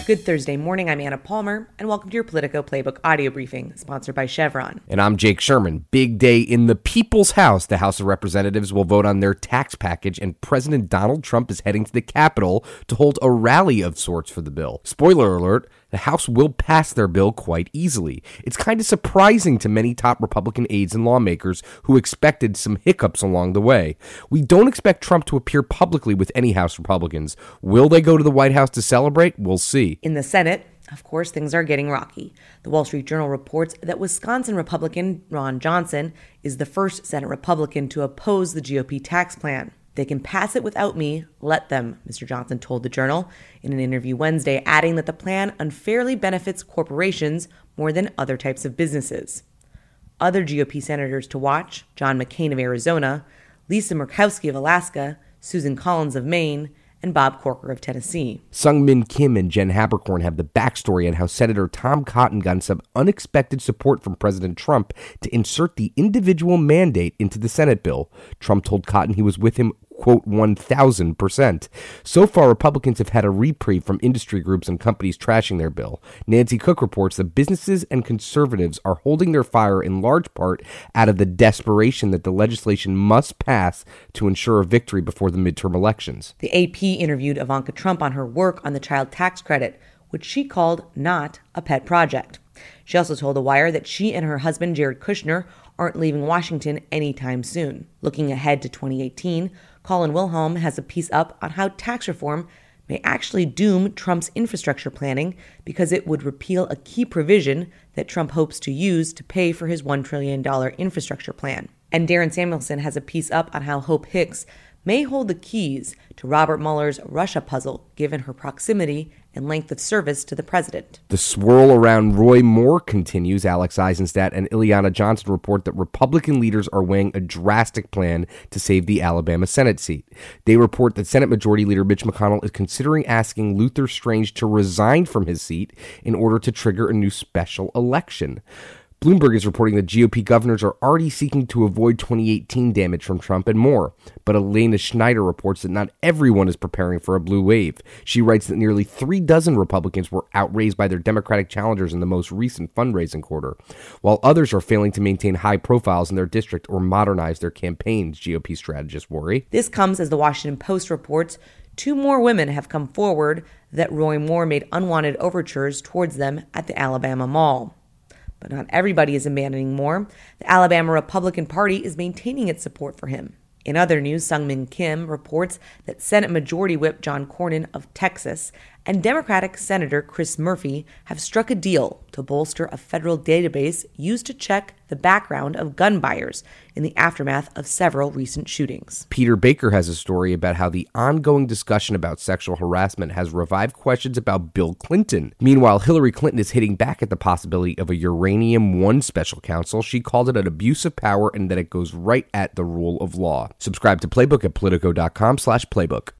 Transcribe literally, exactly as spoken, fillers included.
Good Thursday morning, I'm Anna Palmer, and welcome to your Politico Playbook audio briefing, sponsored by Chevron. And I'm Jake Sherman. Big day in the People's House. The House of Representatives will vote on their tax package, and President Donald Trump is heading to the Capitol to hold a rally of sorts for the bill. Spoiler alert, the House will pass their bill quite easily. It's kind of surprising to many top Republican aides and lawmakers who expected some hiccups along the way. We don't expect Trump to appear publicly with any House Republicans. Will they go to the White House to celebrate? We'll see. In the Senate, of course, things are getting rocky. The Wall Street Journal reports that Wisconsin Republican Ron Johnson is the first Senate Republican to oppose the G O P tax plan. They can pass it without me, let them, Mister Johnson told the Journal in an interview Wednesday, adding that the plan unfairly benefits corporations more than other types of businesses. Other G O P senators to watch: John McCain of Arizona, Lisa Murkowski of Alaska, Susan Collins of Maine, and Bob Corker of Tennessee. Sung-Min Kim and Jen Haberkorn have the backstory on how Senator Tom Cotton got some unexpected support from President Trump to insert the individual mandate into the Senate bill. Trump told Cotton he was with him, quote, one thousand percent. So far, Republicans have had a reprieve from industry groups and companies trashing their bill. Nancy Cook reports that businesses and conservatives are holding their fire in large part out of the desperation that the legislation must pass to ensure a victory before the midterm elections. The A P interviewed Ivanka Trump on her work on the child tax credit, which she called not a pet project. She also told The Wire that she and her husband, Jared Kushner, aren't leaving Washington anytime soon. Looking ahead to twenty eighteen, Colin Wilhelm has a piece up on how tax reform may actually doom Trump's infrastructure planning because it would repeal a key provision that Trump hopes to use to pay for his one trillion dollars infrastructure plan. And Darren Samuelson has a piece up on how Hope Hicks may hold the keys to Robert Mueller's Russia puzzle, given her proximity and length of service to the president. The swirl around Roy Moore continues. Alex Eisenstadt and Ileana Johnson report that Republican leaders are weighing a drastic plan to save the Alabama Senate seat. They report that Senate Majority Leader Mitch McConnell is considering asking Luther Strange to resign from his seat in order to trigger a new special election. Bloomberg is reporting that G O P governors are already seeking to avoid twenty eighteen damage from Trump and more. But Elena Schneider reports that not everyone is preparing for a blue wave. She writes that nearly three dozen Republicans were outraised by their Democratic challengers in the most recent fundraising quarter, while others are failing to maintain high profiles in their district or modernize their campaigns, G O P strategists worry. This comes as the Washington Post reports two more women have come forward that Roy Moore made unwanted overtures towards them at the Alabama Mall. But not everybody is abandoning Moore. The Alabama Republican Party is maintaining its support for him. In other news, Sung-Min Kim reports that Senate Majority Whip John Cornyn of Texas and Democratic Senator Chris Murphy have struck a deal to bolster a federal database used to check the background of gun buyers in the aftermath of several recent shootings. Peter Baker has a story about how the ongoing discussion about sexual harassment has revived questions about Bill Clinton. Meanwhile, Hillary Clinton is hitting back at the possibility of a Uranium One special counsel. She called it an abuse of power and that it goes right at the rule of law. Subscribe to Playbook at Politico dot com slash playbook.